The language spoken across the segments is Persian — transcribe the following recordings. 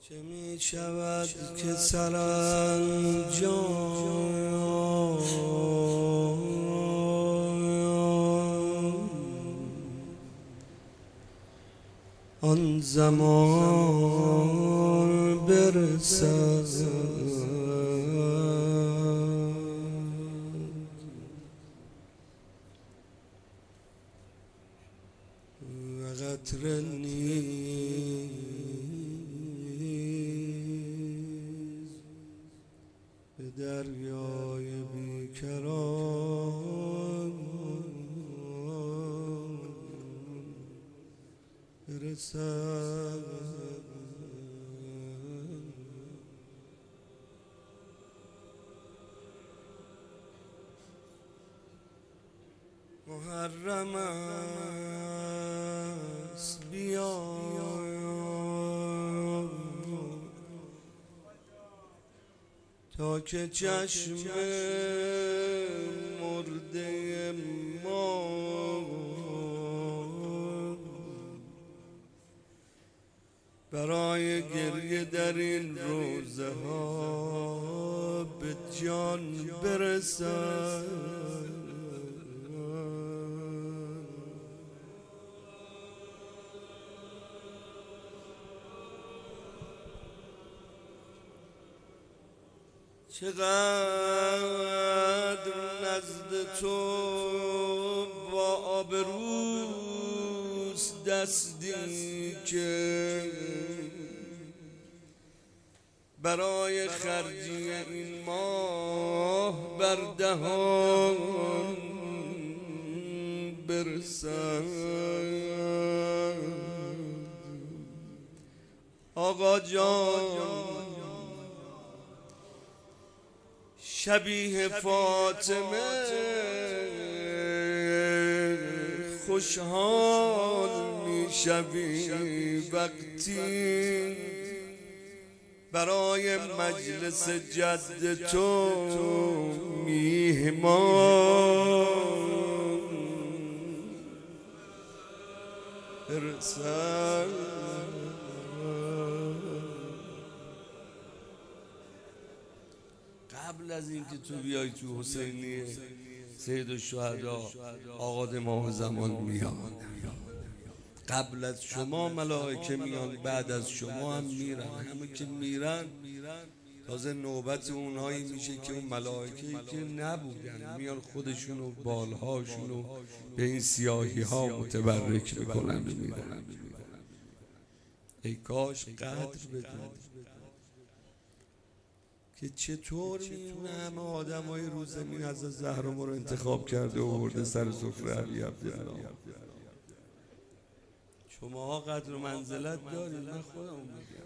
چه می شود که سرانجام آن زمان برسد و قطره نیز به دریای بیکران برسد. محرم است بیا تا که چشم مرده ما برای گریه در این روزه ها به جان برسد. چقدر نزد تو با آبروست دستی که برای خرجی این ماه بر دهان برسد. آقا جان شبیه فاطمه خوشحال میشوی وقتی برای مجلس جد تو میهمان برسد. قبل از اینکه تو بیای تو حسینیه سید الشهدا آقا امام زمان میاد. قبل از شما ملائکه میان، بعد از شما هم میرن. همه که میرن تازه نوبت اونهایی میشه که اون ملائکه‌ای که نبودن میان خودشون و بالهاشون رو به این سیاهی ها متبرک میکنن میرن. ای کاش قدر بدون که چطور این همه آدم های رو زمین از زهرا ما رو انتخاب کرده و برده سر سفره علی عبدالله. شماها قدر و منزلت دارید، من خودم میگم.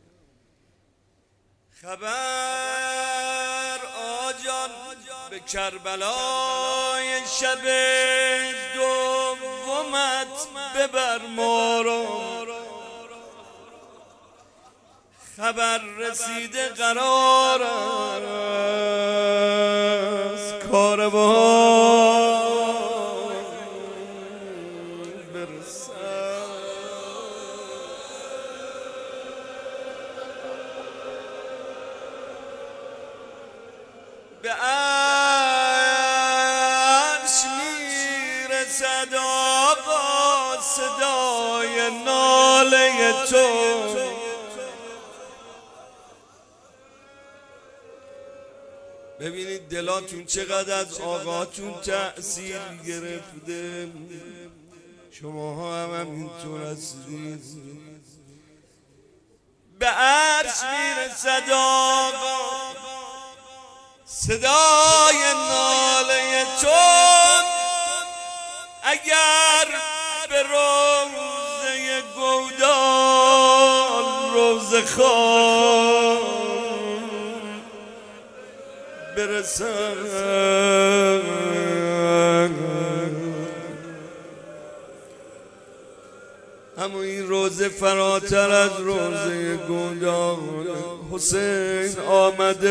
خبر آجان به کربلای شب دومت ببر ما رو، خبر رسیده قرار است کاروان برسد. به عرش میرسد آقا صدای ناله تو، ببینید دلاتون چقدر از آقاتون تأثیر گرفته. شماها هم اینطور هستید. به عرش میرسد آقا صدای ناله تو، اگر به روزه گودال روزه خواه برسد. اما این روزه فراتر از روزه گودال حسین آمده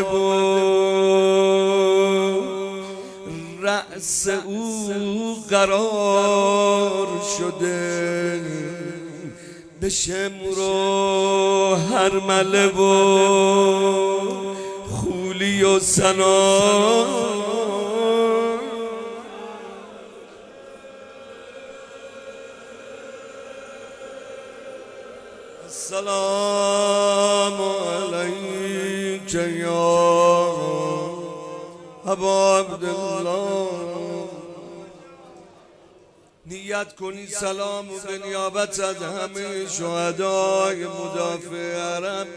بود، رأس او قرار شده به شمرو هرمله و خولی و سنا السلام علیک یا ابا عبدالله. نیت کنی سلام و به نیابت از همه شهدای مدافع حرم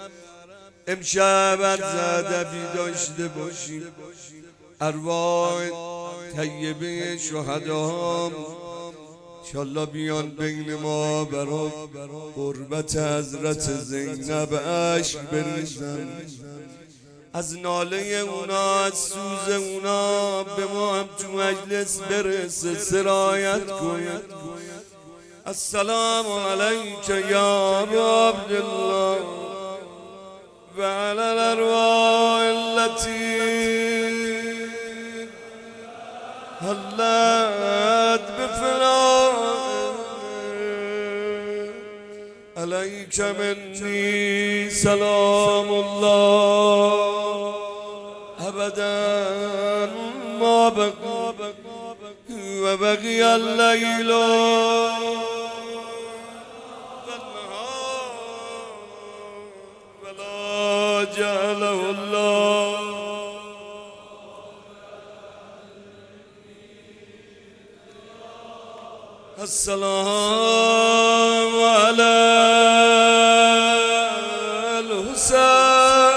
امشب از ادبی داشته باشی. ارواح طیبه شهدام انشالله بیان بین ما برای قربت حضرت زینب اشک بریزن. از ناله اونا، از سوز اونا به ما هم تو مجلس برسه، سرایت کنید. السلام علیک یا ابا عبدالله و علی الارواح التي حلت بفراق علیک منی سلام الله ابدا ما بقی و بقی اللیل ولا جعله الله. السلام علی الحسین.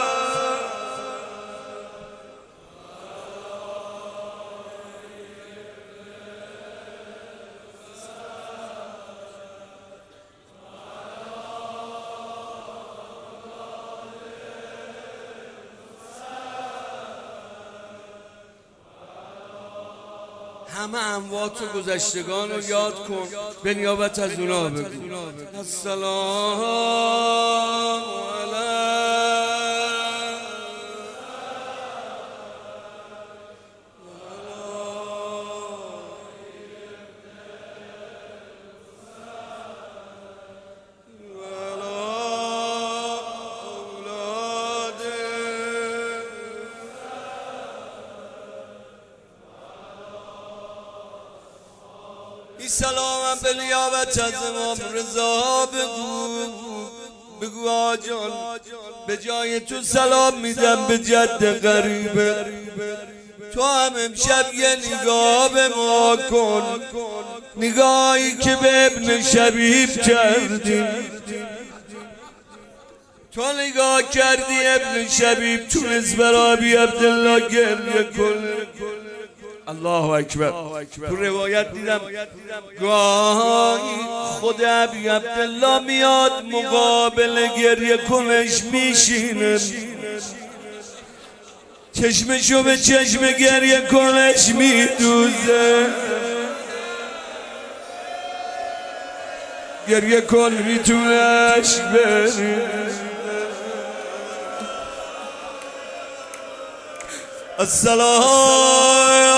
همه اموات و گذشتگان رو یاد کن، به نیابت از اونا بگو السلام این سلامم به نیابت از امام رضا بگو آجان به جای تو سلام میدم به جد غریبه. تو هم امشب یه نگاه به ما کن، نگاهی که به ابن شبیب کردی. تو نگاه کردی ابن شبیب تونست برای ابی عبدالله گریه کنه. الله اکبر. تو روایت دیدم گاهی خود ابی عبدالله میاد مقابل گریه کنش میشینه، چشمشو به چشم گریه کنش میدوزه. گریه کن میتونش بری. السلام